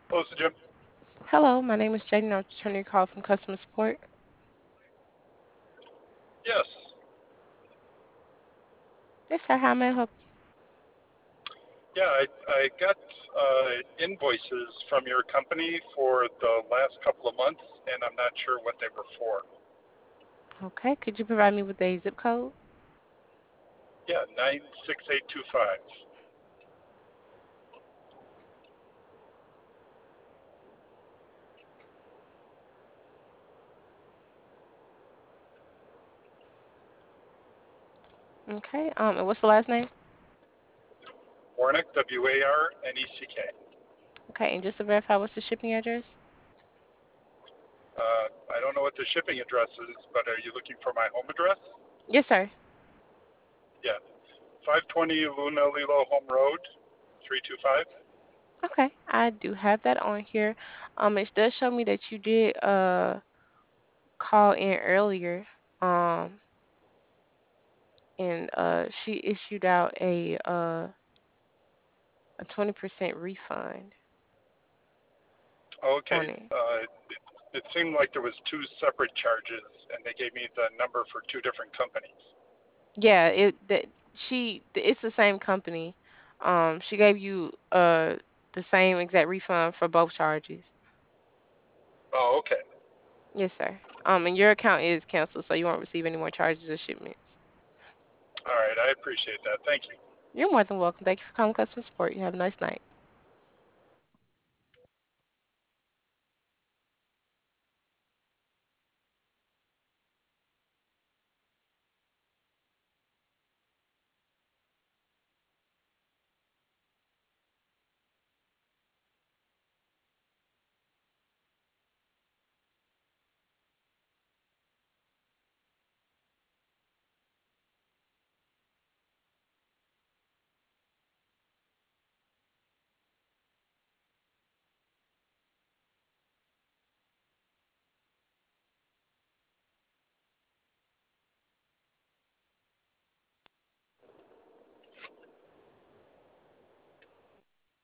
Hello, this is Jim. Hello, my name is Jaden. I'm returning your call from customer support. Yes. Yes, sir. How may I help Yeah, I got invoices from your company for the last couple of months, and I'm not sure what they were for. you? Okay. Could you provide me with a zip code? Yeah, 96825. Okay. And what's the last name? Warnick, Warneck. Okay. And just to verify, what's the shipping address? I don't know what the shipping address is, but are you looking for my home address? Yes, sir. Yeah, 520 Luna Lilo Home Road, 325. Okay. I do have that on here. It does show me that you did call in earlier. Um, and she issued out a 20% refund Okay. on it. It seemed like there was two separate charges, and they gave me the number for two different companies. Yeah, it's the same company. She gave you the same exact refund for both charges. Oh, okay. Yes, sir. And your account is canceled, so you won't receive any more charges or shipments. All right, I appreciate that. Thank you. You're more than welcome. Thank you for calling customer support. You have a nice night.